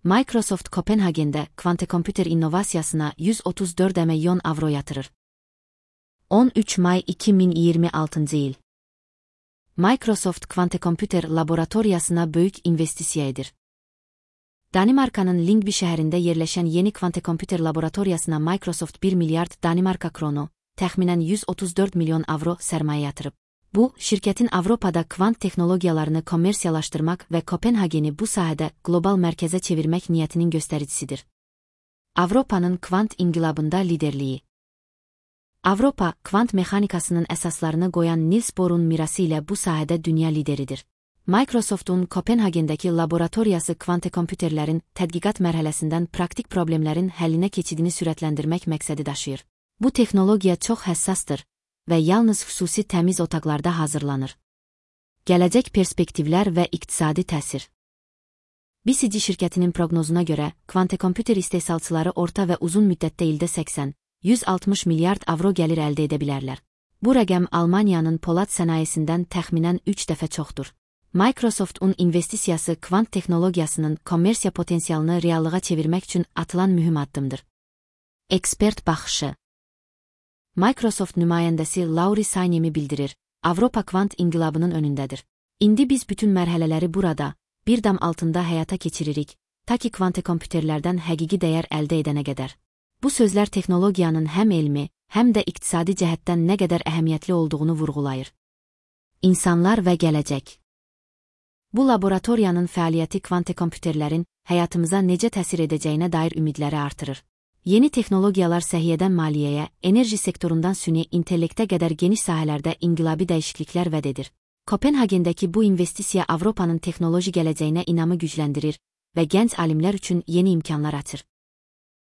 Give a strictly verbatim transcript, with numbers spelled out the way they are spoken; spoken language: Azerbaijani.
Microsoft Kopenhagen'de kvante kompüter innovasiyasına yüz otuz dört milyon avro yatırır. on üç May iki bin yirmi altıncı yıl. Microsoft kvante kompüter laboratoriyasına büyük investisiya edir. Danimarka'nın Lyngby şehrinde yerleşen yeni kvante kompüter laboratoriyasına Microsoft bir milyar Danimarka kronu, təxminən yüz otuz dört milyon avro sermaye yatırıb. Bu, şirketin Avrupa'da kvant teknologiyalarını kommersiyalaştırmak ve Kopenhagen'i bu sahədə global merkeze çevirmek niyetinin göstericisidir. Avrupa'nın kvant inkılabında liderliği. Avropa, kvant mexanikasının əsaslarını qoyan Niels Bohr'un mirası ilə bu sahədə dünya lideridir. Microsoft'un Kopenhagen'dəki laboratoriyası kvante kompüterlərin tədqiqat mərhələsindən praktik problemlərin həllinə keçidini sürətləndirmək məqsədi daşıyır. Bu texnologiya çox həssasdır və yalnız xüsusi təmiz otaqlarda hazırlanır. Gələcək perspektivlər və iqtisadi təsir. B C G şirkətinin proqnozuna görə, kvante kompüter istehsalçıları orta və uzun müddətdə ildə səksən yüz altmış milyard avro gəlir əldə edə bilərlər. Bu rəqəm Almaniyanın polad sənayesindən təxminən üç dəfə çoxdur. Microsoft'un investisiyası kvant texnologiyasının kommersiya potensialını reallığa çevirmək üçün atılan mühüm addımdır. Ekspert baxışı. Microsoft nümayəndəsi Lauri Sainemi bildirir, Avropa kvant inqilabının önündədir. İndi biz bütün mərhələləri burada, bir dam altında həyata keçiririk, ta ki kvante kompüterlərdən həqiqi dəyər əldə edənə qədər. Bu sözlər texnologiyanın həm elmi, həm də iqtisadi cəhətdən nə qədər əhəmiyyətli olduğunu vurğulayır. İnsanlar və gələcək. Bu laboratoriyanın fəaliyyəti kvante kompüterlərin həyatımıza necə təsir edəcəyinə dair ümidləri artırır. Yeni texnologiyalar səhiyyədən maliyyəyə, enerji sektorundan süni intellektə qədər geniş sahələrdə inqilabi dəyişikliklər vəd edir. Kopenhagen'dəki bu investisiya Avropanın texnoloji gələcəyinə inamı gücləndirir və gənc alimlər üçün yeni imkanlar açır.